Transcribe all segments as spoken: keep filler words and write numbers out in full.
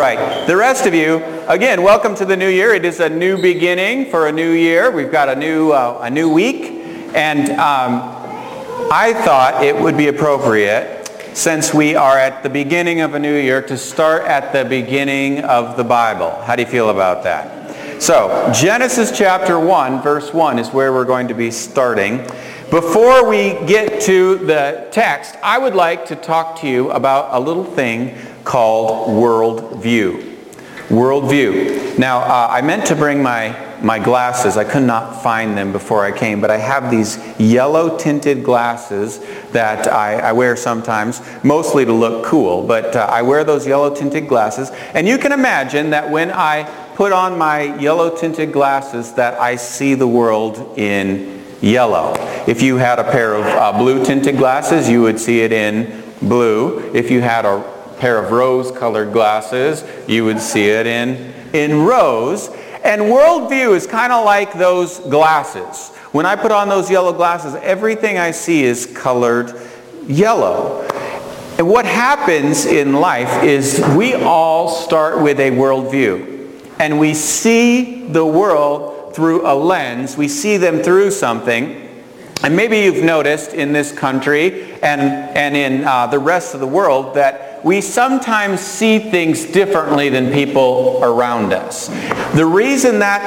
right. The rest of you, again, welcome to the new year. It is a new beginning for a new year. We've got a new uh, a new week, and um, I thought it would be appropriate, since we are at the beginning of a new year, to start at the beginning of the Bible. How do you feel about that? So, Genesis chapter one, verse one is where we're going to be starting. Before we get to the text, I would like to talk to you about a little thing called worldview. Worldview. Now, uh, I meant to bring my, my glasses. I could not find them before I came, but I have these yellow tinted glasses that I, I wear sometimes, mostly to look cool, but uh, I wear those yellow tinted glasses. And you can imagine that when I put on my yellow tinted glasses that I see the world in yellow. If you had a pair of uh, blue tinted glasses, you would see it in blue. If you had a pair of rose-colored glasses, you would see it in, in rose. And worldview is kind of like those glasses. When I put on those yellow glasses, everything I see is colored yellow. And what happens in life is we all start with a worldview. And we see the world through a lens. We see them through something. And maybe you've noticed in this country and, and in uh, the rest of the world that we sometimes see things differently than people around us. The reason that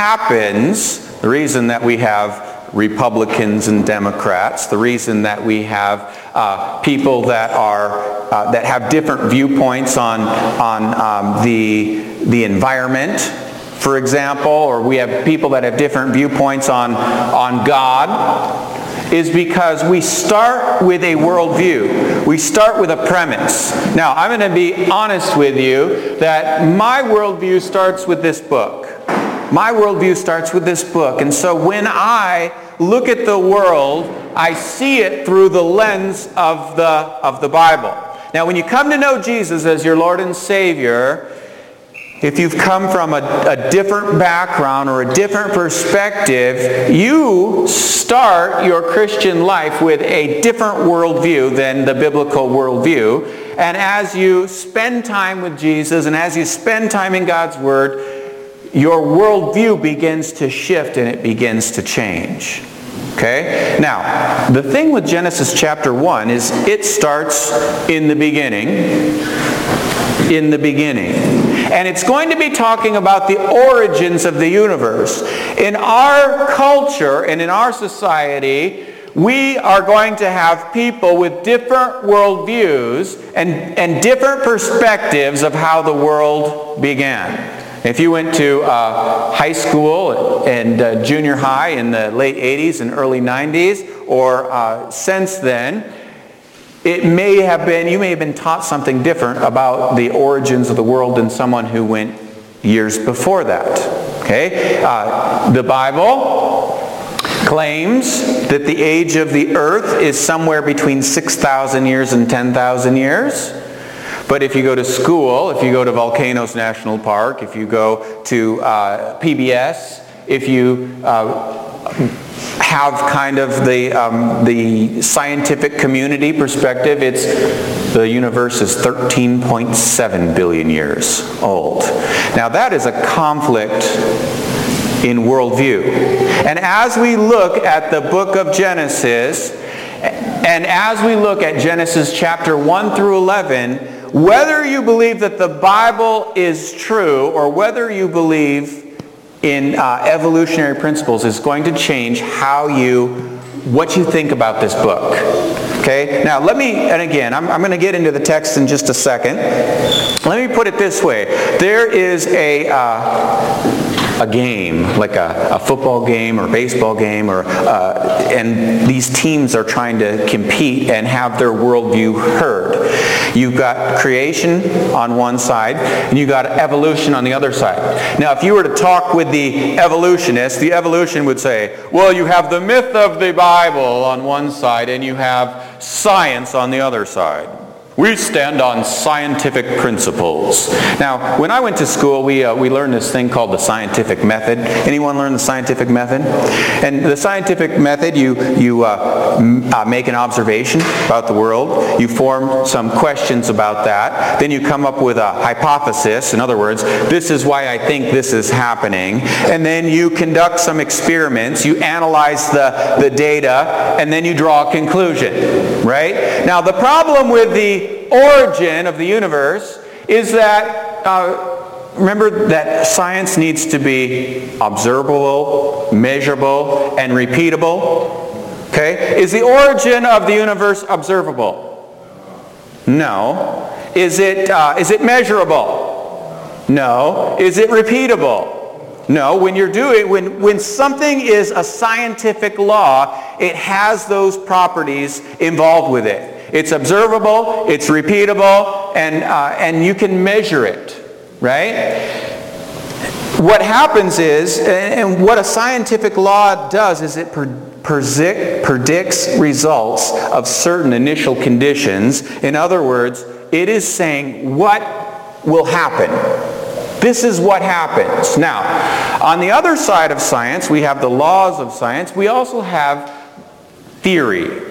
happens, the reason that we have Republicans and Democrats, the reason that we have uh, people that are uh, that have different viewpoints on on um, the the environment, for example, or we have people that have different viewpoints on, on God, is because we start with a worldview. We start with a premise. Now, I'm going to be honest with you that my worldview starts with this book. My worldview starts with this book. And so when I look at the world, I see it through the lens of the, of the Bible. Now, when you come to know Jesus as your Lord and Savior, if you've come from a, a different background or a different perspective, you start your Christian life with a different worldview than the biblical worldview. And as you spend time with Jesus and as you spend time in God's Word, your worldview begins to shift and it begins to change. Okay? Now, the thing with Genesis chapter one is it starts in the beginning. In the beginning. And it's going to be talking about the origins of the universe. In our culture and in our society, we are going to have people with different worldviews and, and different perspectives of how the world began. If you went to uh, high school and uh, junior high in the late eighties and early nineties, or uh, since then, it may have been, you may have been taught something different about the origins of the world than someone who went years before that. Okay? Uh, the Bible claims that the age of the earth is somewhere between six thousand years and ten thousand years. But if you go to school, if you go to Volcanoes National Park, if you go to uh, P B S, if you uh, have kind of the um, the scientific community perspective, it's the universe is thirteen point seven billion years old. Now that is a conflict in worldview. And as we look at the book of Genesis, and as we look at Genesis chapter one through eleven, whether you believe that the Bible is true or whether you believe in uh, evolutionary principles is going to change how you, what you think about this book. Okay? Now let me, and again, I'm, I'm going to get into the text in just a second. Let me put it this way. There is a, uh, a game, like a, a football game or baseball game, or uh, and these teams are trying to compete and have their worldview heard. You've got creation on one side, and you've got evolution on the other side. Now, if you were to talk with the evolutionist, the evolution would say, well, you have the myth of the Bible on one side, and you have science on the other side. we stand on scientific principles. Now, when I went to school, we, uh, we learned this thing called the scientific method. Anyone learn the scientific method? And the scientific method, you, you uh, m- uh, make an observation about the world. You form some questions about that. Then you come up with a hypothesis. In other words, this is why I think this is happening. And then you conduct some experiments. You analyze the, the data. And then you draw a conclusion. Right? Now, the problem with the origin of the universe is that, uh, remember that science needs to be observable, measurable, and repeatable. Okay? Is the origin of the universe observable? No. Is it, uh, is it measurable? No. Is it repeatable? No. When you're doing, when, when something is a scientific law, it has those properties involved with it. It's observable, it's repeatable, and, uh, and you can measure it, right? What happens is, and what a scientific law does is it predict, predicts results of certain initial conditions. In other words, it is saying what will happen. This is what happens. Now, on the other side of science, we have the laws of science. We also have theory.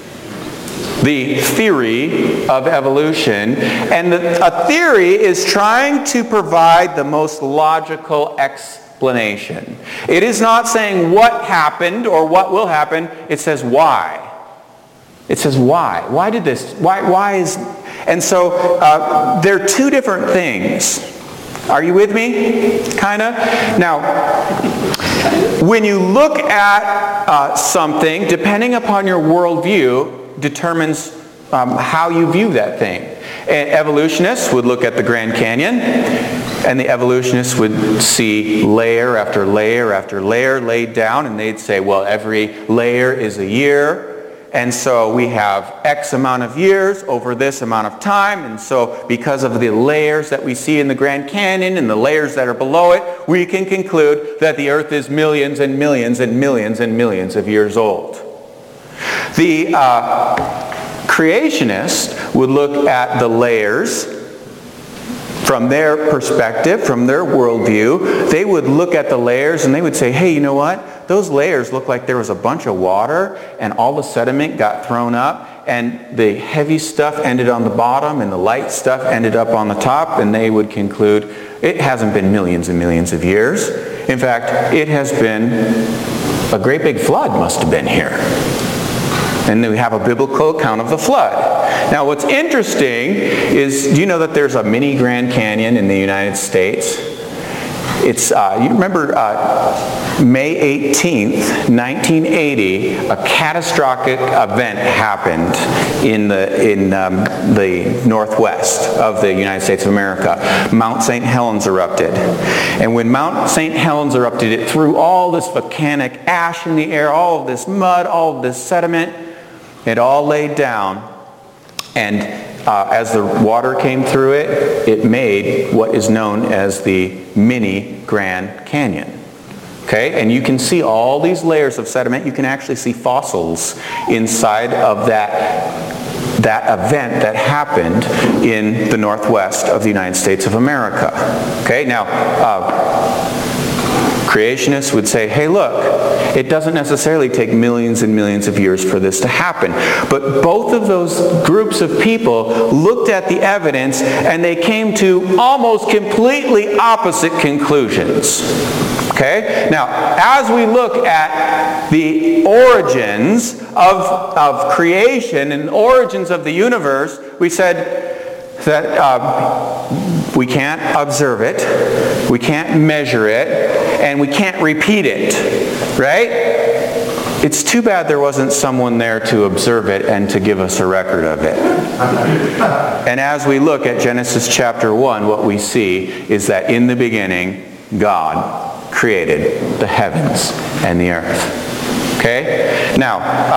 The theory of evolution. And the, a theory is trying to provide the most logical explanation. It is not saying what happened or what will happen. It says why. It says why. Why did this? Why, why is... And so uh, they're two different things. Are you with me? Kind of? Now, when you look at uh, something, depending upon your worldview, determines um, how you view that thing. And evolutionists would look at the Grand Canyon, and the evolutionists would see layer after layer after layer laid down, and they'd say, well, every layer is a year, and so we have X amount of years over this amount of time, and so because of the layers that we see in the Grand Canyon and the layers that are below it, we can conclude that the Earth is millions and millions and millions and millions of years old. The uh, creationists would look at the layers from their perspective, from their worldview. They would look at the layers and they would say, hey, you know what? Those layers look like there was a bunch of water and all the sediment got thrown up and the heavy stuff ended on the bottom and the light stuff ended up on the top, and they would conclude it hasn't been millions and millions of years. In fact, it has been a great big flood must have been here. And we have a biblical account of the flood. Now what's interesting is, do you know that there's a mini Grand Canyon in the United States? It's, uh, you remember uh, May eighteenth, nineteen eighty, a catastrophic event happened in the, in, um, the northwest of the United States of America. Mount Saint Helens erupted. And when Mount Saint Helens erupted, it threw all this volcanic ash in the air, all of this mud, all of this sediment. It all laid down, and uh, as the water came through it, it made what is known as the mini Grand Canyon. Okay, and you can see all these layers of sediment. You can actually see fossils inside of that, that event that happened in the northwest of the United States of America. Okay, now, uh, creationists would say, hey, look, it doesn't necessarily take millions and millions of years for this to happen. But both of those groups of people looked at the evidence and they came to almost completely opposite conclusions. Okay? Now, as we look at the origins of, of creation and origins of the universe, we said that uh, we can't observe it, we can't measure it, and we can't repeat it, right? It's too bad there wasn't someone there to observe it and to give us a record of it. And as we look at Genesis chapter one, what we see is that in the beginning, God created the heavens and the earth. Okay? Now,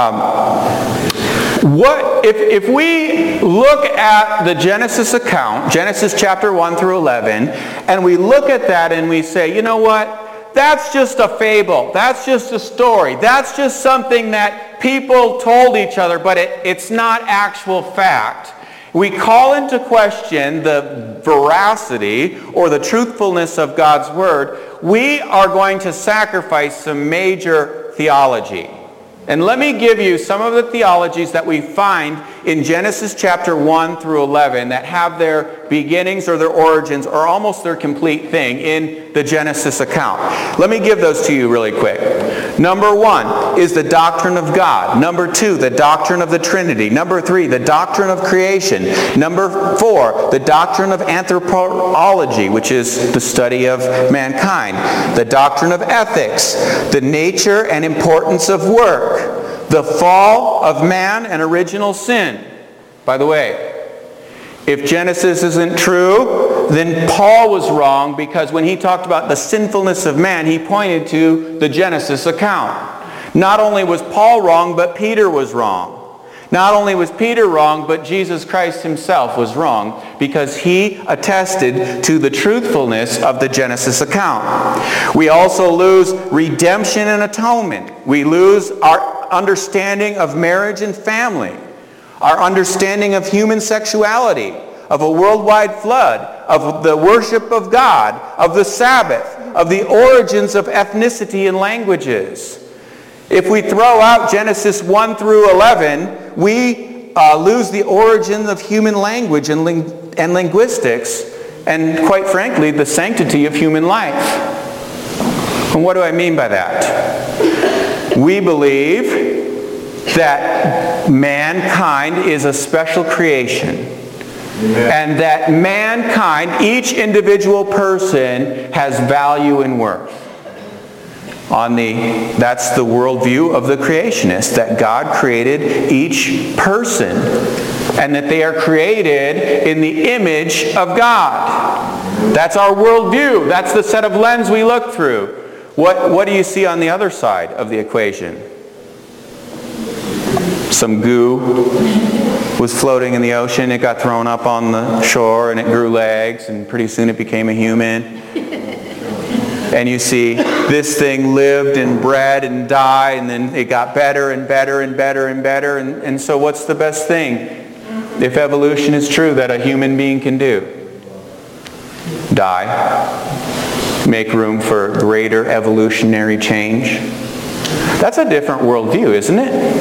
um, What if, if we look at the Genesis account, Genesis chapter one through eleven, and we look at that and we say, you know what? That's just a fable. That's just a story. That's just something that people told each other, but it, it's not actual fact. we call into question the veracity or the truthfulness of God's Word, we are going to sacrifice some major theology. And let me give you some of the theologies that we find in Genesis chapter one through eleven that have their beginnings or their origins or almost their complete thing in the Genesis account. Let me give those to you really quick. Number one is the doctrine of God. Number two, the doctrine of the Trinity. Number three, the doctrine of creation. Number four, the doctrine of anthropology, which is the study of mankind. The doctrine of ethics, the nature and importance of work, the fall of man and original sin. By the way, if Genesis isn't true, then Paul was wrong, because when he talked about the sinfulness of man, he pointed to the Genesis account. Not only was Paul wrong, but Peter was wrong. Not only was Peter wrong, but Jesus Christ himself was wrong, because he attested to the truthfulness of the Genesis account. We also lose redemption and atonement. We lose our understanding of marriage and family, our understanding of human sexuality, of a worldwide flood, of the worship of God, of the Sabbath, of the origins of ethnicity and languages. If we throw out Genesis one through eleven, we uh, lose the origin of human language and, ling and linguistics, and quite frankly, the sanctity of human life. And what do I mean by that? We believe that mankind is a special creation. Amen. And that mankind, each individual person, has value and worth. On the, that's the worldview of the creationists, that God created each person and that they are created in the image of God. That's our worldview. That's the set of lens we look through. What, what do you see on the other side of the equation? Some goo was floating in the ocean. It got thrown up on the shore and it grew legs, and pretty soon it became a human. And you see, this thing lived and bred and died, and then it got better and better and better and better. And, and so what's the best thing, if evolution is true, that a human being can do? Die. Make room for greater evolutionary change. That's a different worldview, isn't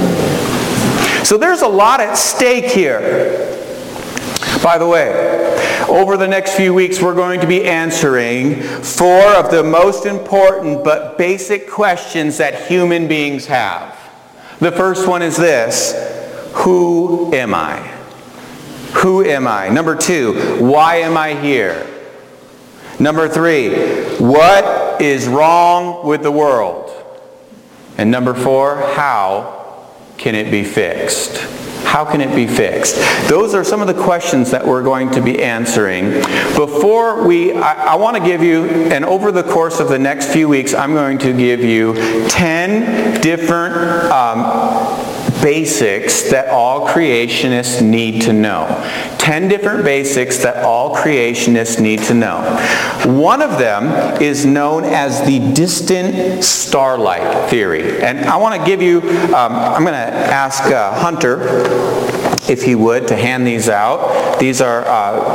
it? So there's a lot at stake here. By the way, over the next few weeks we're going to be answering four of the most important but basic questions that human beings have. The first one is this: who am I? Who am I? Number two, why am I here? Number three, what is wrong with the world? And number four, how can it be fixed? How can it be fixed? Those are some of the questions that we're going to be answering. Before we, I, I want to give you, and over the course of the next few weeks, I'm going to give you ten different um, basics that all creationists need to know. Ten different basics that all creationists need to know. One of them is known as the distant starlight theory. And I want to give you, um, I'm going to ask uh, Hunter, if he would, to hand these out. These are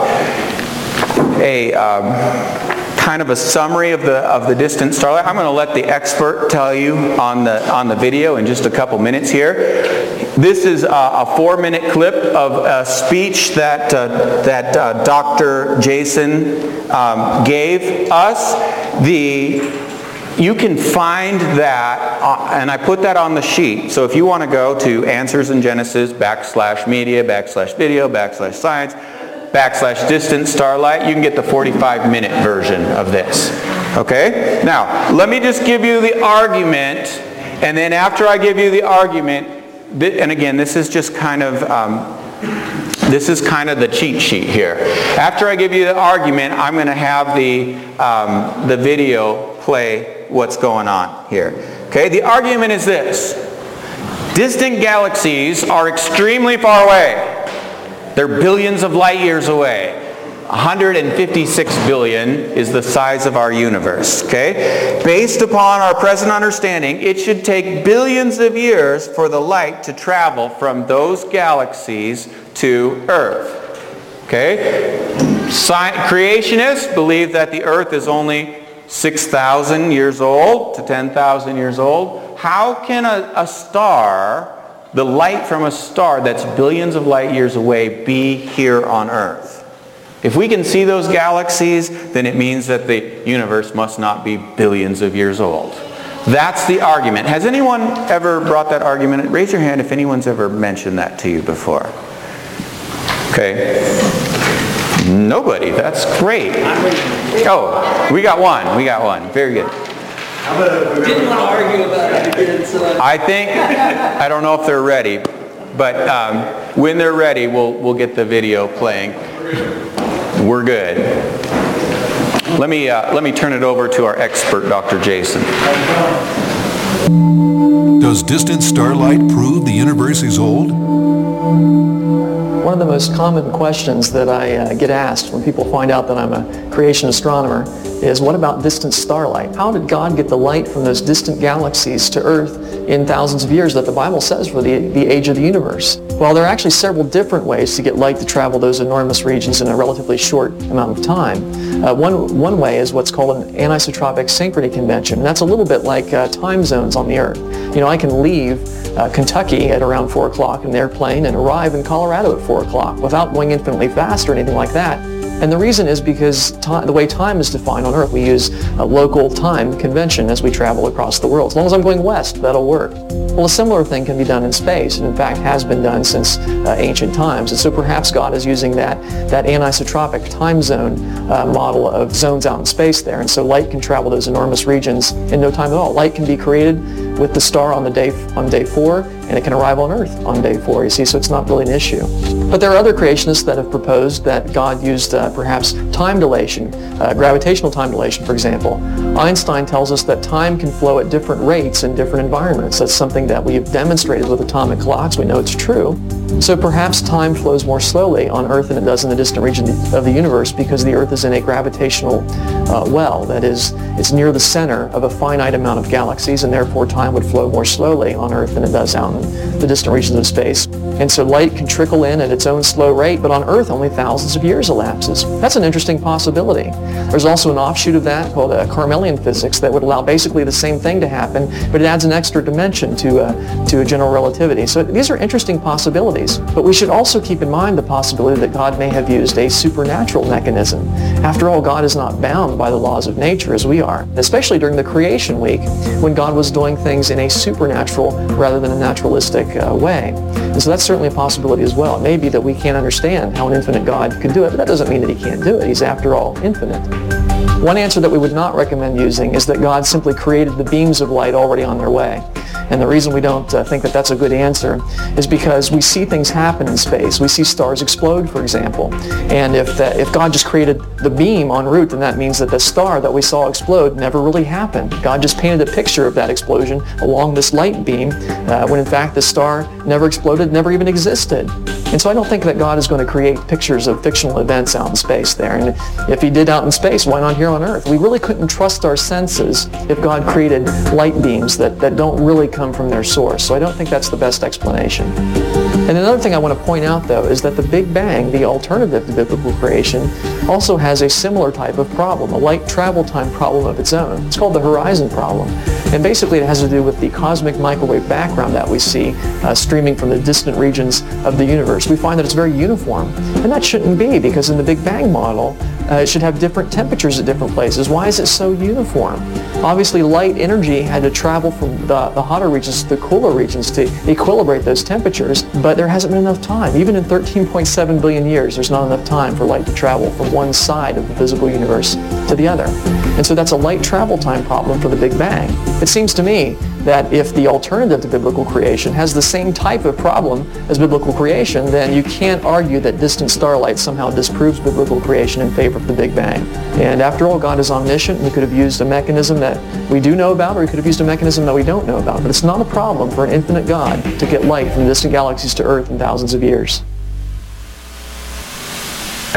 uh, a um, kind of a summary of the of the distant starlight. I'm going to let the expert tell you on the on the video in just a couple minutes here. This is a, a four-minute clip of a speech that uh, that uh, Doctor Jason um, gave us. The You can find that, uh, and I put that on the sheet. So if you want to go to Answers in Genesis, backslash media, backslash video, backslash science, backslash distant starlight, you can get the forty-five minute version of this. Okay? Now, let me just give you the argument, and then after I give you the argument, and again, this is just kind of, um, this is kind of the cheat sheet here. After I give you the argument, I'm going to have the, um, the video play what's going on here. Okay, the argument is this: distant galaxies are extremely far away. They're billions of light years away. one hundred fifty-six billion is the size of our universe. Okay, based upon our present understanding, it should take billions of years for the light to travel from those galaxies to Earth. Okay? Sci- creationists believe that the earth is only six thousand years old to ten thousand years old. How can a, a star, the light from a star that's billions of light years away, be here on earth? If we can see those galaxies, then it means that the universe must not be billions of years old. That's the argument. Has anyone ever brought that argument? Raise your hand if anyone's ever mentioned that to you before. Okay. Nobody. That's great. Oh, we got one. We got one. Very good. Didn't want to argue about it again, so I think, I don't know if they're ready, but um, when they're ready, we'll, we'll get the video playing. We're good. Let me, uh, let me turn it over to our expert, Doctor Jason. Does distant starlight prove the universe is old? One of the most common questions that I uh, get asked when people find out that I'm a creation astronomer is, what about distant starlight? How did God get the light from those distant galaxies to Earth in thousands of years that the Bible says for the, the age of the universe? Well, there are actually several different ways to get light to travel those enormous regions in a relatively short amount of time. Uh, one, one way is what's called an anisotropic synchrony convention. And that's a little bit like uh, time zones on the Earth. You know, I can leave uh, Kentucky at around four o'clock in an airplane and arrive in Colorado at four o'clock without going infinitely fast or anything like that. And the reason is because time, the way time is defined on Earth, we use a local time convention as we travel across the world. As long as I'm going west, that'll work. Well, a similar thing can be done in space, and in fact has been done since uh, ancient times. And so perhaps God is using that, that anisotropic time zone uh, model of zones out in space there. And so light can travel those enormous regions in no time at all. Light can be created with the star on the day on day four, and it can arrive on Earth on day four, you see, so it's not really an issue. But there are other creationists that have proposed that God used uh, perhaps time dilation, uh, gravitational time dilation, for example. Einstein tells us that time can flow at different rates in different environments. That's something that we have demonstrated with atomic clocks. We know it's true. So perhaps time flows more slowly on Earth than it does in the distant region of the universe because the Earth is in a gravitational uh, well. That is, it's near the center of a finite amount of galaxies, and therefore time would flow more slowly on Earth than it does out in the distant regions of space. And so light can trickle in at its own slow rate, but on Earth only thousands of years elapses. That's an interesting possibility. There's also an offshoot of that called uh, Carmelian physics that would allow basically the same thing to happen, but it adds an extra dimension to, uh, to general relativity. So these are interesting possibilities. But we should also keep in mind the possibility that God may have used a supernatural mechanism. After all, God is not bound by the laws of nature as we are, especially during the creation week when God was doing things in a supernatural rather than a naturalistic uh, way. And so that's certainly a possibility as well. It may be that we can't understand how an infinite God could do it, but that doesn't mean that he can't do it. He's, after all, infinite. One answer that we would not recommend using is that God simply created the beams of light already on their way. And the reason we don't uh, think that that's a good answer is because we see things happen in space. We see stars explode, for example. And if, that, if God just created the beam en route, then that means that the star that we saw explode never really happened. God just painted a picture of that explosion along this light beam, uh, when in fact the star never exploded, never even existed. And so I don't think that God is going to create pictures of fictional events out in space there. And if he did out in space, why not here on Earth? We really couldn't trust our senses if God created light beams that, that don't really come from their source. So I don't think that's the best explanation. And another thing I want to point out, though, is that the Big Bang, the alternative to biblical creation, also has a similar type of problem, a light travel time problem of its own. It's called the horizon problem. And basically it has to do with the cosmic microwave background that we see uh, streaming from the distant regions of the universe. We find that it's very uniform. And that shouldn't be, because in the Big Bang model, uh, it should have different temperatures at different places. Why is it so uniform? Obviously, light energy had to travel from the, the hotter regions to the cooler regions to equilibrate those temperatures, but there hasn't been enough time. Even in thirteen point seven billion years, there's not enough time for light to travel from one side of the visible universe to the other. And so that's a light travel time problem for the Big Bang. It seems to me that if the alternative to biblical creation has the same type of problem as biblical creation, then you can't argue that distant starlight somehow disproves biblical creation in favor of the Big Bang. And after all, God is omniscient, and he could have used a mechanism that we do know about, or he could have used a mechanism that we don't know about. But it's not a problem for an infinite God to get light from distant galaxies to Earth in thousands of years.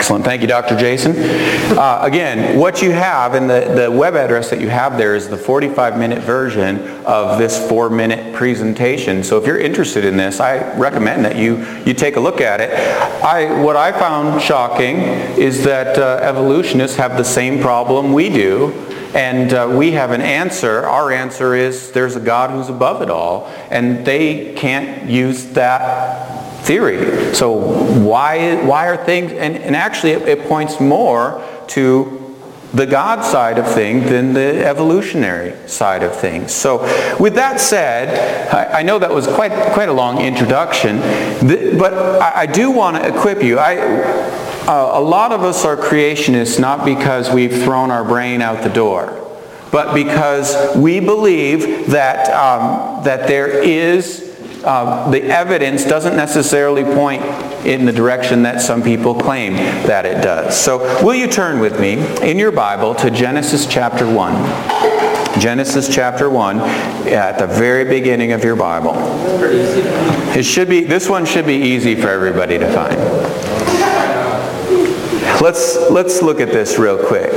Excellent. Thank you, Doctor Jason. Uh, again, what you have, and the, the web address that you have there is the forty-five minute version of this four minute presentation. So if you're interested in this, I recommend that you, you take a look at it. I, what I found shocking is that uh, evolutionists have the same problem we do. And uh, we have an answer. Our answer is there's a God who's above it all. And they can't use that theory. So why, why are things, and, and actually it, it points more to the God side of things than the evolutionary side of things. So with that said, I, I know that was quite, quite a long introduction, but I, I do want to equip you. I, Uh, a lot of us are creationists not because we've thrown our brain out the door, but because we believe that, um, that there is, uh, the evidence doesn't necessarily point in the direction that some people claim that it does. So will you turn with me in your Bible to Genesis chapter one. Genesis chapter one at the very beginning of your Bible. It should be, this one should be easy for everybody to find. Let's, let's look at this real quick.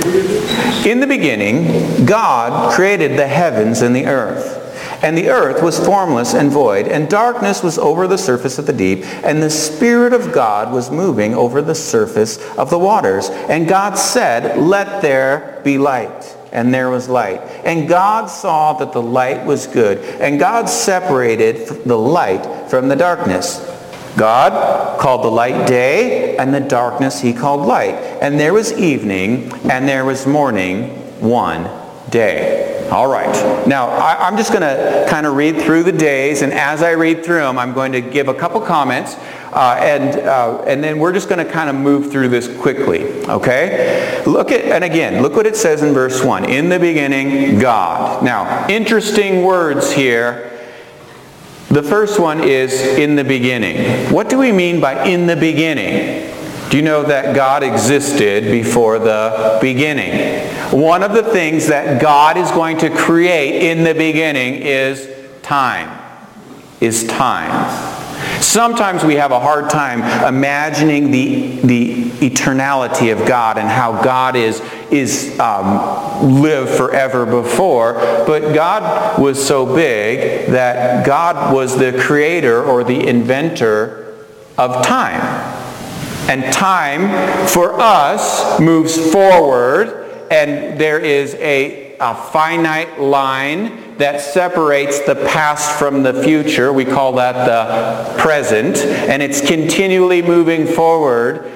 In the beginning, God created the heavens and the earth. And the earth was formless and void, and darkness was over the surface of the deep, and the Spirit of God was moving over the surface of the waters. And God said, "Let there be light." And there was light. And God saw that the light was good. And God separated the light from the darkness. God called the light day, and the darkness he called light. And there was evening, and there was morning, one day. All right. Now, I, I'm just going to kind of read through the days, and as I read through them, I'm going to give a couple comments, uh, and uh, and then we're just going to kind of move through this quickly. Okay? Look at, and again, look what it says in verse one. In the beginning, God. Now, interesting words here. The first one is in the beginning. What do we mean by in the beginning? Do you know that God existed before the beginning? One of the things that God is going to create in the beginning is time. Is time. Sometimes we have a hard time imagining the, the eternality of God and how God is, is um, lived forever before. But God was so big that God was the creator or the inventor of time. And time for us moves forward, and there is a, a finite line that separates the past from the future. We call that the present, and it's continually moving forward.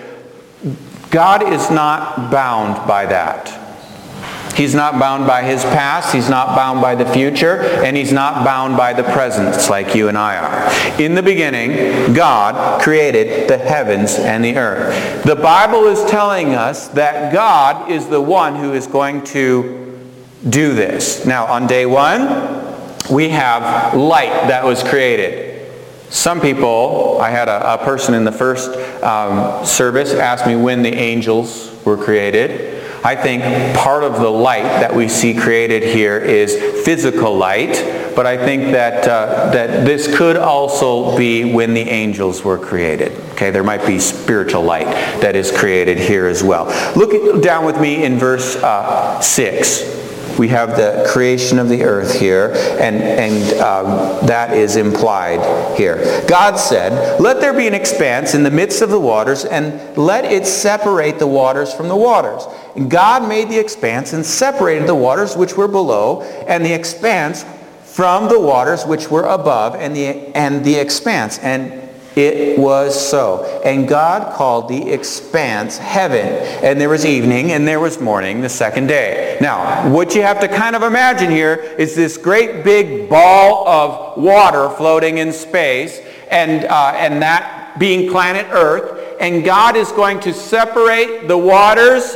God is not bound by that. He's not bound by his past, he's not bound by the future, and he's not bound by the present like you and I are. In the beginning, God created the heavens and the earth. The Bible is telling us that God is the one who is going to do this. Now, on day one, we have light that was created. Some people, I had a, a person in the first um, service ask me when the angels were created. I think part of the light that we see created here is physical light, but I think that uh, that this could also be when the angels were created. Okay, there might be spiritual light that is created here as well. Look down with me in verse uh, six. We have the creation of the earth here, and, and um, that is implied here. God said, "Let there be an expanse in the midst of the waters, and let it separate the waters from the waters." And God made the expanse and separated the waters which were below, and the expanse from the waters which were above, and the, and the expanse. And it was so. And God called the expanse heaven. And there was evening and there was morning the second day. Now, what you have to kind of imagine here is this great big ball of water floating in space, and, uh, and that being planet Earth. And God is going to separate the waters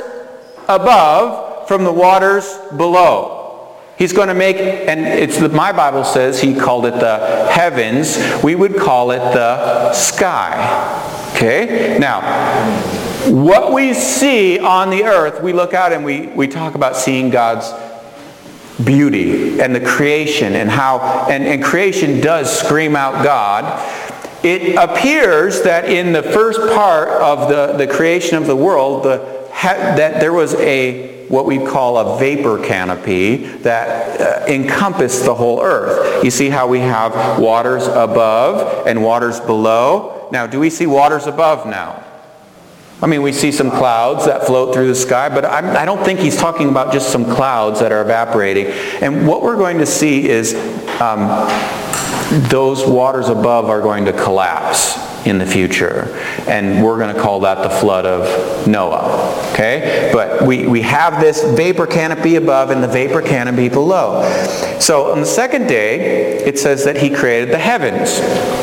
above from the waters below. He's going to make, and it's my Bible says he called it the heavens. We would call it the sky. Okay? Now, what we see on the earth, we look out and we, we talk about seeing God's beauty and the creation and how, and, and creation does scream out God. it appears that in the first part of the, the creation of the world, the, that there was a, what we call a vapor canopy that uh, encompassed the whole earth. You see how we have waters above and waters below? Now, do we see waters above now? I mean, we see some clouds that float through the sky, but I'm, I don't think he's talking about just some clouds that are evaporating. And what we're going to see is um, those waters above are going to collapse in the future. And we're going to call that the flood of Noah. Okay? But we, we have this vapor canopy above and the vapor canopy below. So on the second day, it says that he created the heavens.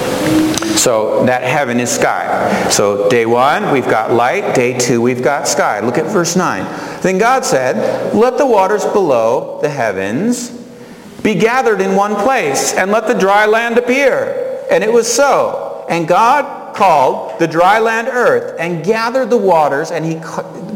So that heaven is sky. So day one, we've got light. Day two, we've got sky. Look at verse nine. Then God said, let the waters below the heavens be gathered in one place, and let the dry land appear. And it was so. And God called the dry land earth, and gathered the waters, and he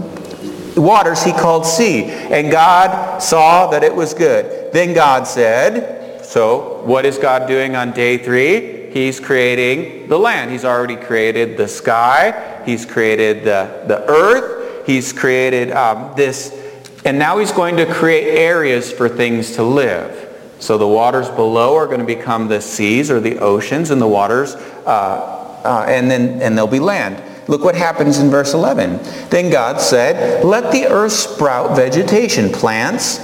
waters he called sea. And God saw that it was good. Then God said, so what is God doing on day three? He's creating the land. He's already created the sky. He's created the, the earth. He's created um, this. And now he's going to create areas for things to live. So the waters below are going to become the seas or the oceans, and the waters, uh, uh, and then and there'll be land. Look what happens in verse eleven. Then God said, let the earth sprout vegetation, plants,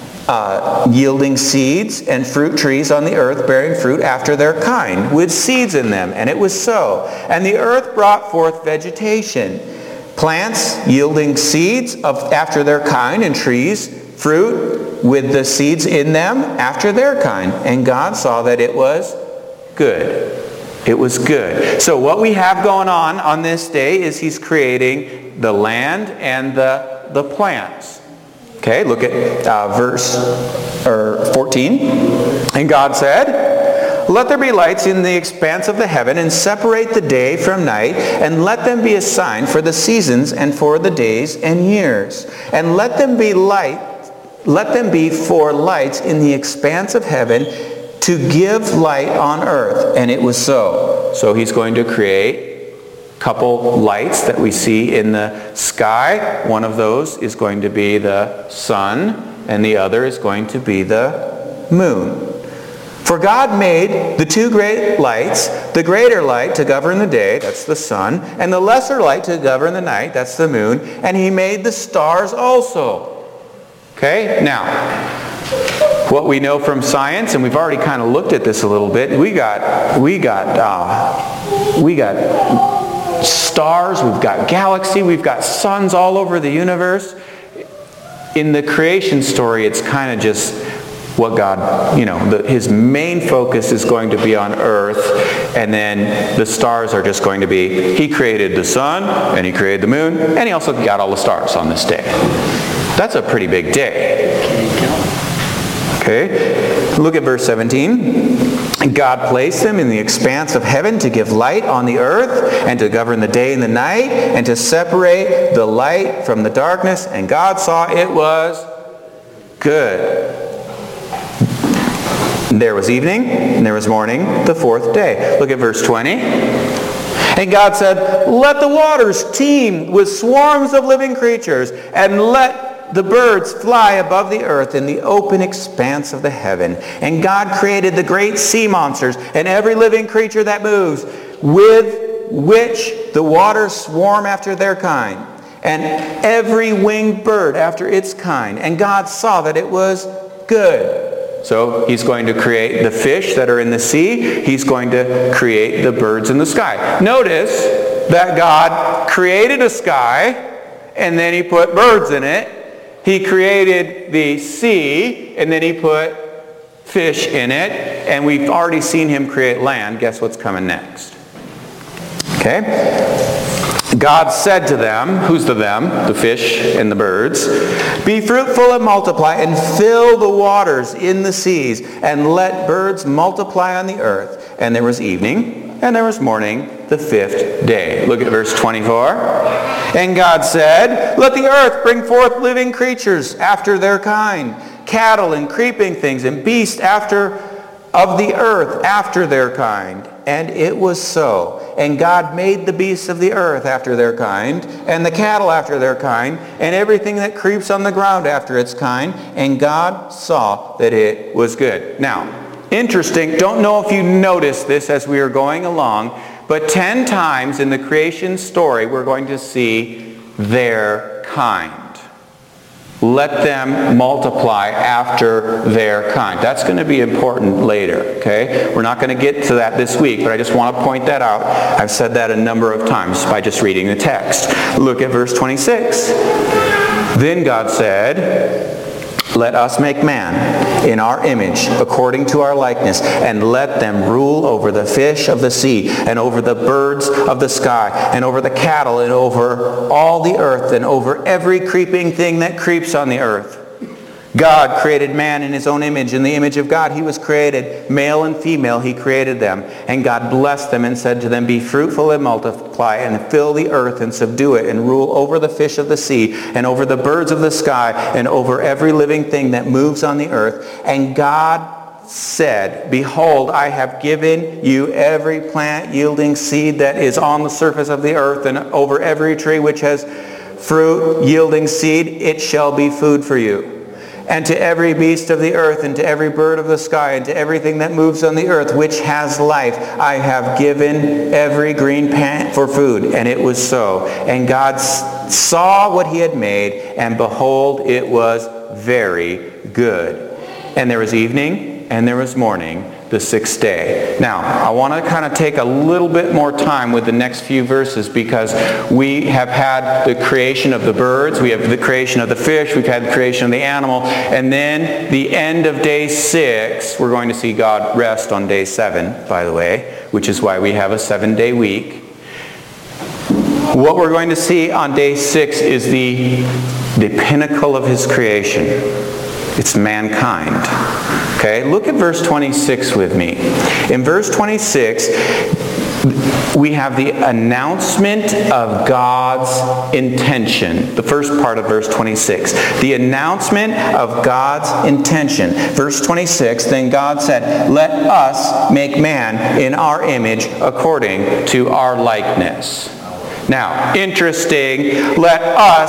Uh, yielding seeds, and fruit trees on the earth bearing fruit after their kind, with seeds in them. And it was so. And the earth brought forth vegetation, plants yielding seeds of after their kind, and trees, fruit with the seeds in them after their kind. And God saw that it was good. It was good. So what we have going on on this day is he's creating the land and the, the plants. Okay, look at uh, verse or fourteen. And God said, let there be lights in the expanse of the heaven, and separate the day from night, and let them be a sign for the seasons and for the days and years. And let them be light, let them be for lights in the expanse of heaven, to give light on earth. And it was so. So he's going to create couple lights that we see in the sky. One of those is going to be the sun, and the other is going to be the moon. For God made the two great lights, the greater light to govern the day, that's the sun, and the lesser light to govern the night, that's the moon, and he made the stars also. Okay, now, what we know from science, and we've already kind of looked at this a little bit, we got, we got, uh, we got stars, we've got galaxy, we've got suns all over the universe. In the creation story, it's kind of just what God, you know, the, his main focus is going to be on earth, and then the stars are just going to be, he created the sun, and he created the moon, and he also got all the stars on this day. That's a pretty big day. Okay, look at verse seventeen. God placed them in the expanse of heaven to give light on the earth, and to govern the day and the night, and to separate the light from the darkness. And God saw it was good. And there was evening, and there was morning, the fourth day. Look at verse twenty. And God said, let the waters teem with swarms of living creatures, and let the birds fly above the earth in the open expanse of the heaven. And God created the great sea monsters and every living creature that moves, with which the waters swarm after their kind, and every winged bird after its kind. And God saw that it was good. So he's going to create the fish that are in the sea. He's going to create the birds in the sky. Notice that God created a sky, and then he put birds in it. He created the sea, and then he put fish in it. And we've already seen him create land. Guess what's coming next? Okay? God said to them, who's the them? The fish and the birds. Be fruitful and multiply, and fill the waters in the seas, and let birds multiply on the earth. And there was evening, and there was morning, the fifth day. Look at verse twenty-four. And God said, let the earth bring forth living creatures after their kind, cattle and creeping things, and beasts after of the earth after their kind. and it was so. And God made the beasts of the earth after their kind, and the cattle after their kind, and everything that creeps on the ground after its kind. And God saw that it was good. Now, interesting, don't know if you noticed this as we were going along, but ten times in the creation story we're going to see their kind. Let them multiply after their kind. That's going to be important later, okay? We're not going to get to that this week, but I just want to point that out. I've said that a number of times by just reading the text. Look at verse twenty-six. Then God said, let us make man in our image, according to our likeness, and let them rule over the fish of the sea, and over the birds of the sky, and over the cattle, and over all the earth, and over every creeping thing that creeps on the earth. God created man in his own image. In the image of God he was created. Male and female he created them. And God blessed them and said to them, be fruitful and multiply, and fill the earth and subdue it, and rule over the fish of the sea, and over the birds of the sky, and over every living thing that moves on the earth. And God said, behold, I have given you every plant yielding seed that is on the surface of the earth, and over every tree which has fruit yielding seed, it shall be food for you. And to every beast of the earth, and to every bird of the sky, and to everything that moves on the earth, which has life, I have given every green plant for food. And it was so. And God saw what he had made, and behold, it was very good. And there was evening, and there was morning, the sixth day. Now, I want to kind of take a little bit more time with the next few verses, because we have had the creation of the birds, we have the creation of the fish, we've had the creation of the animal, and then the end of day six, we're going to see God rest on day seven, by the way, which is why we have a seven-day week. What we're going to see on day six is the, the pinnacle of his creation. It's mankind. Okay, look at verse twenty-six with me. In verse twenty-six, we have the announcement of God's intention. The first part of verse twenty-six. The announcement of God's intention. Verse twenty-six, then God said, let us make man in our image according to our likeness. Now, interesting, let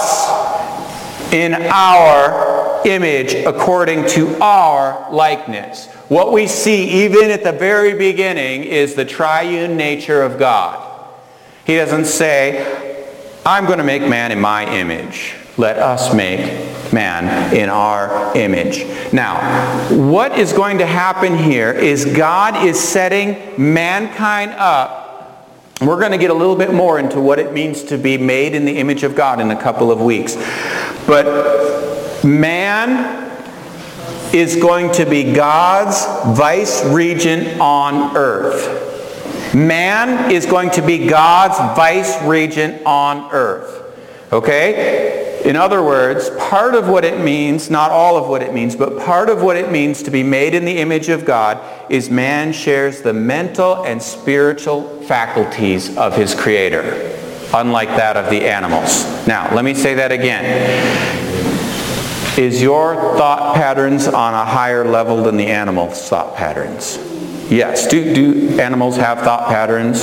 us in our image according to our likeness. What we see even at the very beginning is the triune nature of God. He doesn't say, I'm going to make man in my image. Let us make man in our image. Now, what is going to happen here is God is setting mankind up. We're going to get a little bit more into what it means to be made in the image of God in a couple of weeks. But man is going to be God's vice regent on earth. Man is going to be God's vice regent on earth. Okay? In other words, part of what it means, not all of what it means, but part of what it means to be made in the image of God is man shares the mental and spiritual faculties of his Creator, unlike that of the animals. Now, let me say that again. Is your thought patterns on a higher level than the animals' thought patterns? Yes. Do, do animals have thought patterns?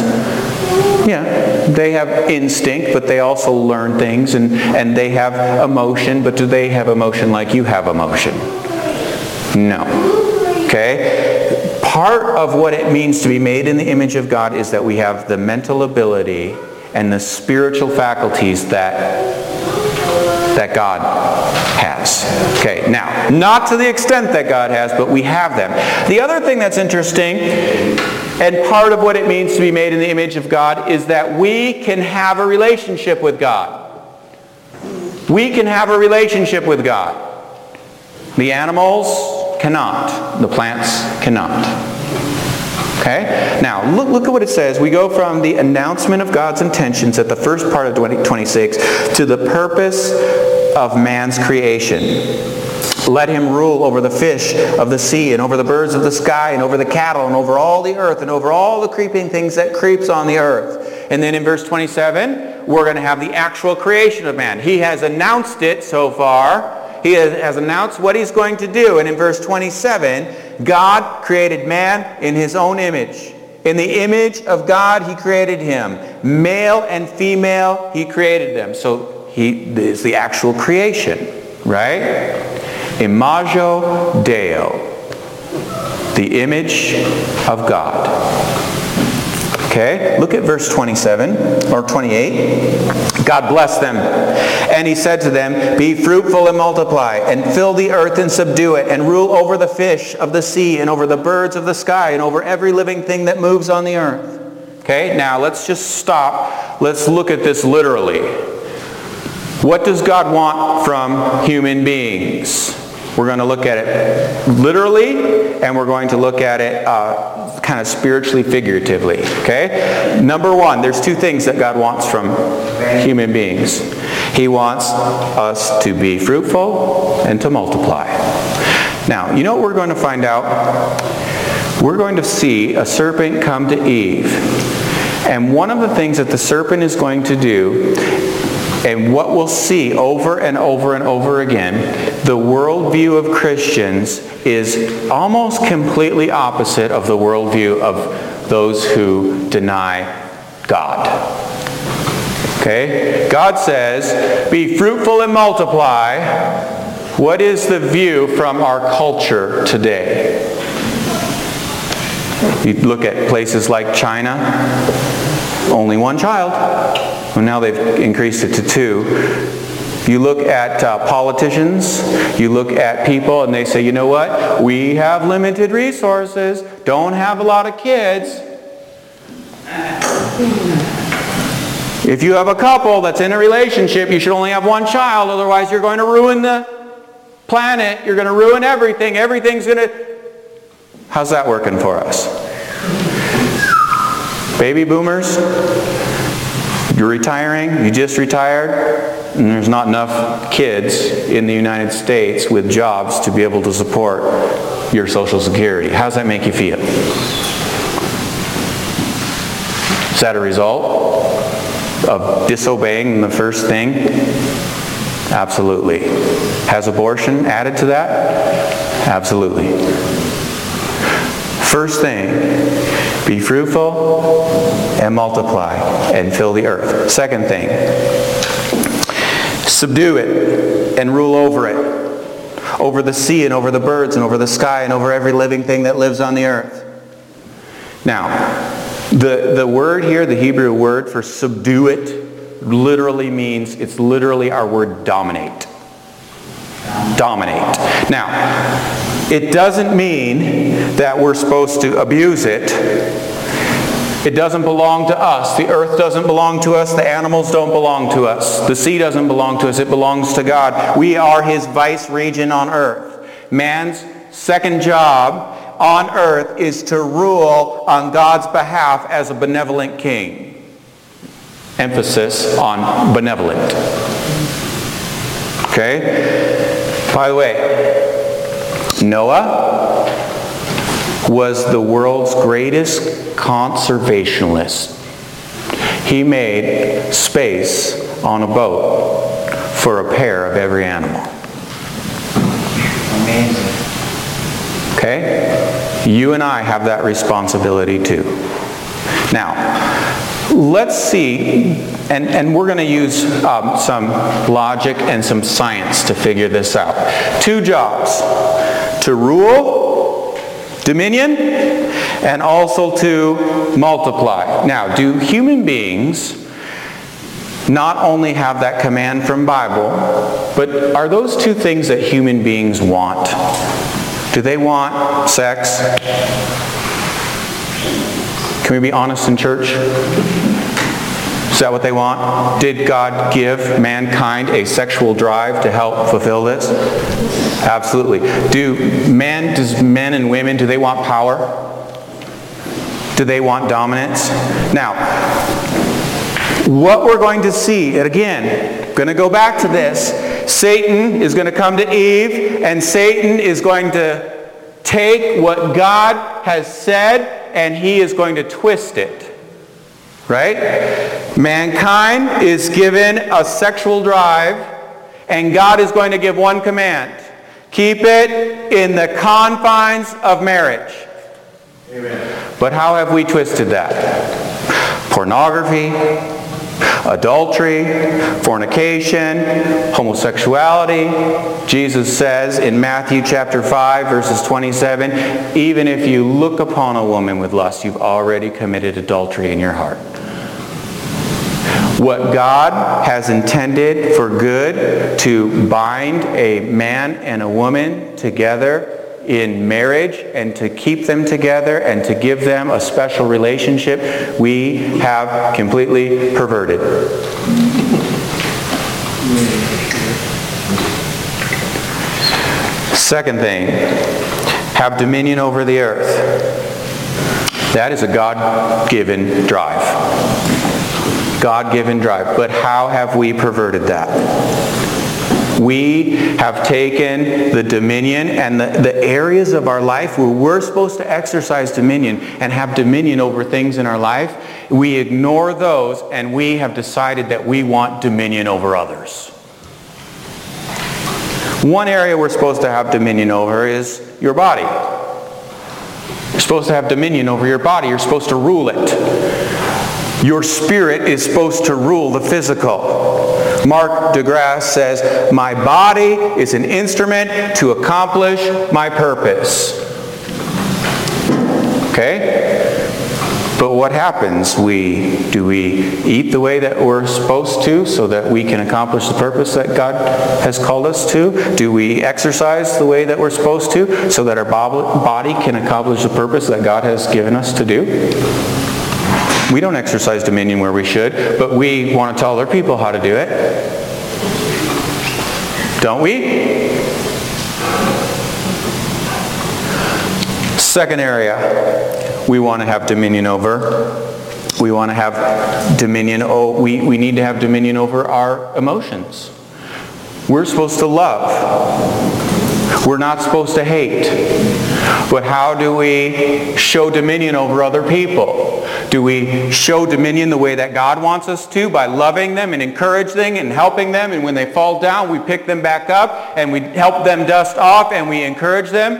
Yeah. They have instinct, but they also learn things, and, and they have emotion, but do they have emotion like you have emotion? No. Okay? Part of what it means to be made in the image of God is that we have the mental ability and the spiritual faculties that that God has. Okay, now, not to the extent that God has, but we have them. The other thing that's interesting, and part of what it means to be made in the image of God, is that we can have a relationship with God. We can have a relationship with God. The animals cannot. The plants cannot. Okay? Now, look, look at what it says. We go from the announcement of God's intentions at the first part of twenty-six to the purpose of man's creation. Let him rule over the fish of the sea, and over the birds of the sky, and over the cattle, and over all the earth, and over all the creeping things that creeps on the earth. And then in verse twenty-seven, we're going to have the actual creation of man. He has announced it so far. He has announced what he's going to do. And in verse twenty-seven, God created man in his own image. In the image of God, he created him. Male and female, he created them. So he is the actual creation, right? Imago Dei, the image of God. Okay, look at verse twenty-seven or twenty-eight. God blessed them, and he said to them, "Be fruitful and multiply, and fill the earth and subdue it, and rule over the fish of the sea, and over the birds of the sky, and over every living thing that moves on the earth." Okay, now let's just stop. Let's look at this literally. What does God want from human beings? We're going to look at it literally, and we're going to look at it uh, kind of spiritually, figuratively. Okay? Number one, there's two things that God wants from human beings. He wants us to be fruitful and to multiply. Now, you know what we're going to find out? We're going to see a serpent come to Eve. And one of the things that the serpent is going to do, and what we'll see over and over and over again, the worldview of Christians is almost completely opposite of the worldview of those who deny God. Okay? God says, be fruitful and multiply. What is the view from our culture today? You look at places like China, only one child. Well, now they've increased it to two. You look at uh, politicians, you look at people, and they say, you know what? We have limited resources, don't have a lot of kids. If you have a couple that's in a relationship, you should only have one child, otherwise you're going to ruin the planet, you're going to ruin everything, everything's going to... How's that working for us? Baby boomers, you're retiring, you just retired, and there's not enough kids in the United States with jobs to be able to support your Social Security. How's that make you feel? Is that a result of disobeying the first thing? Absolutely. Has abortion added to that? Absolutely. First thing, be fruitful and multiply and fill the earth. Second thing, subdue it and rule over it. Over the sea and over the birds and over the sky and over every living thing that lives on the earth. Now, the, the word here, the Hebrew word for subdue it, literally means, it's literally our word dominate. Dominate. Now, it doesn't mean that we're supposed to abuse it. It doesn't belong to us. The earth doesn't belong to us. The animals don't belong to us. The sea doesn't belong to us. It belongs to God. We are his vice regent on earth. Man's second job on earth is to rule on God's behalf as a benevolent king. Emphasis on benevolent. Okay? By the way, Noah was the world's greatest conservationist. He made space on a boat for a pair of every animal. Amazing. Okay? You and I have that responsibility too. Now, let's see, and, and we're going to use um, some logic and some science to figure this out. Two jobs. To rule, dominion, and also to multiply. Now, do human beings not only have that command from Bible, but are those two things that human beings want? Do they want sex? Can we be honest in church? Is that what they want? Did God give mankind a sexual drive to help fulfill this? Absolutely. Do men, does men and women, do they want power? Do they want dominance? Now, what we're going to see, and again, going to go back to this, Satan is going to come to Eve, and Satan is going to take what God has said, and he is going to twist it. Right? Mankind is given a sexual drive, and God is going to give one command. Keep it in the confines of marriage. Amen. But how have we twisted that? Pornography, adultery, fornication, homosexuality. Jesus says in Matthew chapter five, verses twenty-seven, even if you look upon a woman with lust, you've already committed adultery in your heart. What God has intended for good, to bind a man and a woman together in marriage and to keep them together and to give them a special relationship, we have completely perverted. Second thing, have dominion over the earth. That is a God-given drive. God-given drive. But how have we perverted that? We have taken the dominion and the, the areas of our life where we're supposed to exercise dominion and have dominion over things in our life. We ignore those and we have decided that we want dominion over others. One area we're supposed to have dominion over is your body. You're supposed to have dominion over your body. You're supposed to rule it. Your spirit is supposed to rule the physical. Mark DeGrasse says, my body is an instrument to accomplish my purpose. Okay? But what happens? We, do we eat the way that we're supposed to so that we can accomplish the purpose that God has called us to? Do we exercise the way that we're supposed to so that our body can accomplish the purpose that God has given us to do? We don't exercise dominion where we should, but we want to tell other people how to do it. Don't we? Second area we want to have dominion over. We want to have dominion, oh, we, we need to have dominion over our emotions. We're supposed to love. We're not supposed to hate. But how do we show dominion over other people? Do we show dominion the way that God wants us to, by loving them and encouraging them and helping them, and when they fall down we pick them back up and we help them dust off and we encourage them?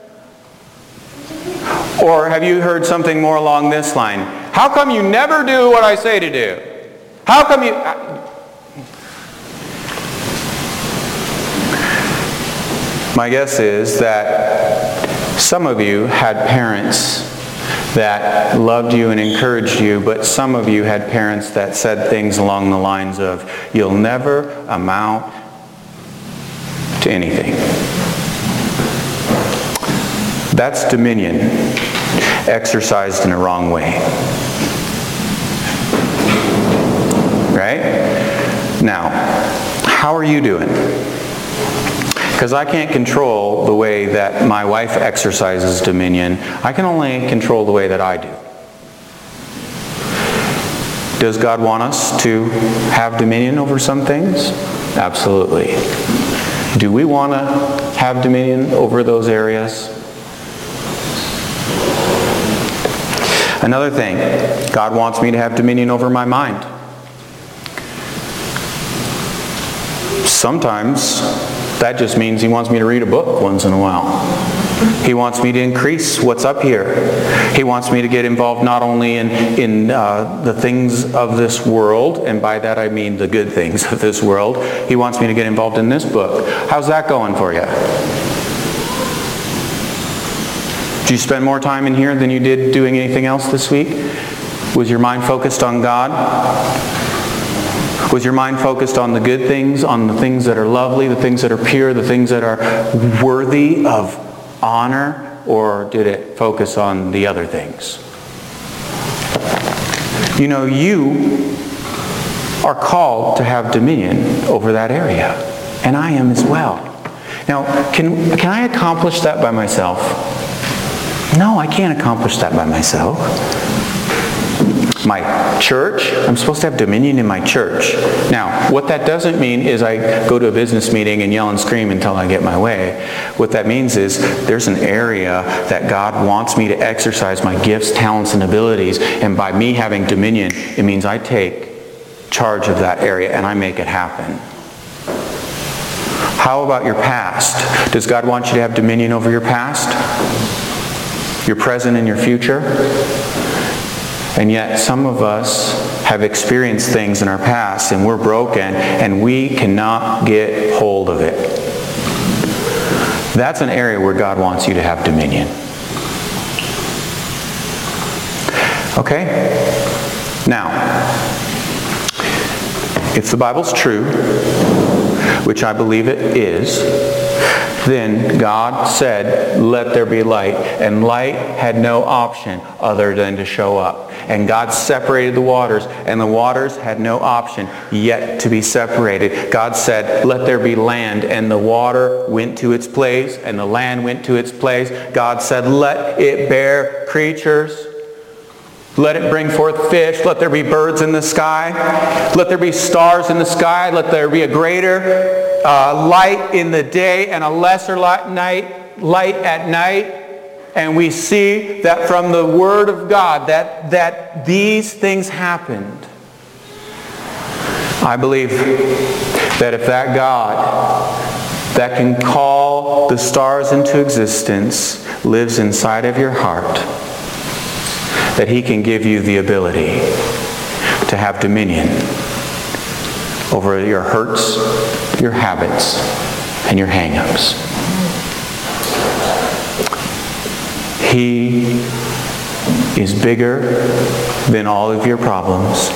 Or have you heard something more along this line? How come you never do what I say to do? How come you... My guess is that some of you had parents that loved you and encouraged you, but some of you had parents that said things along the lines of, you'll never amount to anything. That's dominion exercised in a wrong way. Right? Now, how are you doing? Because I can't control the way that my wife exercises dominion. I can only control the way that I do. Does God want us to have dominion over some things? Absolutely. Do we want to have dominion over those areas? Another thing, God wants me to have dominion over my mind. Sometimes that just means He wants me to read a book once in a while. He wants me to increase what's up here. He wants me to get involved not only in, in uh, the things of this world, and by that I mean the good things of this world. He wants me to get involved in this book. How's that going for you? Did you spend more time in here than you did doing anything else this week? Was your mind focused on God? Was your mind focused on the good things, on the things that are lovely, the things that are pure, the things that are worthy of honor? Or did it focus on the other things? You know, you are called to have dominion over that area. And I am as well. Now, can, can I accomplish that by myself? No, I can't accomplish that by myself. My church, I'm supposed to have dominion in my church. Now, what that doesn't mean is I go to a business meeting and yell and scream until I get my way. What that means is there's an area that God wants me to exercise my gifts, talents, and abilities, and by me having dominion, it means I take charge of that area and I make it happen. How about your past? Does God want you to have dominion over your past? your present and your future. And yet some of us have experienced things in our past and we're broken and we cannot get hold of it. That's an area where God wants you to have dominion. Okay? Now, if the Bible's true, which I believe it is, then God said, let there be light. And light had no option other than to show up. And God separated the waters, and the waters had no option yet to be separated. God said, let there be land, and the water went to its place, and the land went to its place. God said, let it bear creatures. Let it bring forth fish. Let there be birds in the sky. Let there be stars in the sky. Let there be a greater uh, light in the day and a lesser light, night, light at night. And we see that from the Word of God that, that these things happened. I believe that if that God that can call the stars into existence lives inside of your heart, that He can give you the ability to have dominion over your hurts, your habits, and your hang-ups. He is bigger than all of your problems.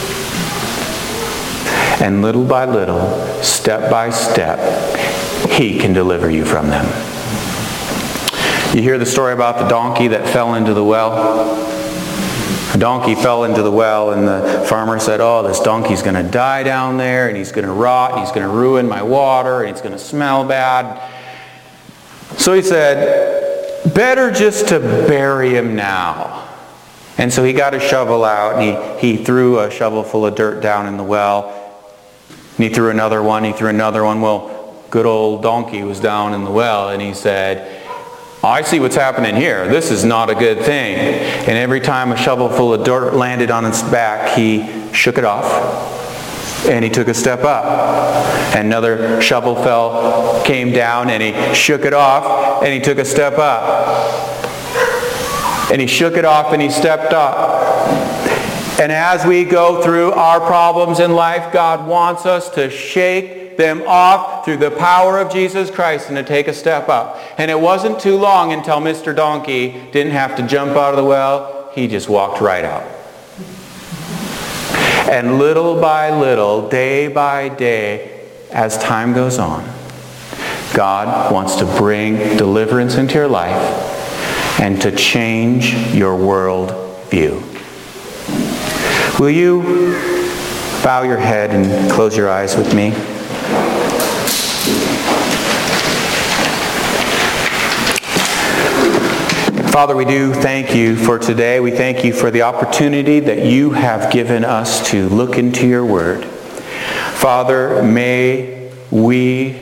And little by little, step by step, He can deliver you from them. You hear the story about the donkey that fell into the well? A donkey fell into the well, and the farmer said, oh, this donkey's going to die down there, and he's going to rot, and he's going to ruin my water, and it's going to smell bad. So he said, better just to bury him now. And so he got a shovel out, and he, he threw a shovel full of dirt down in the well. And he threw another one, he threw another one. Well, good old donkey was down in the well, and he said, I see what's happening here. This is not a good thing. And every time a shovel full of dirt landed on its back, he shook it off. And he took a step up. And another shovel fell, came down, and he shook it off, and he took a step up. And he shook it off, and he stepped up. And as we go through our problems in life, God wants us to shake them off through the power of Jesus Christ and to take a step up. And it wasn't too long until Mister Donkey didn't have to jump out of the well. He just walked right out. And little by little, day by day, as time goes on, God wants to bring deliverance into your life and to change your world view. Will you bow your head and close your eyes with me? Father, we do thank you for today. We thank you for the opportunity that you have given us to look into your word. Father, may we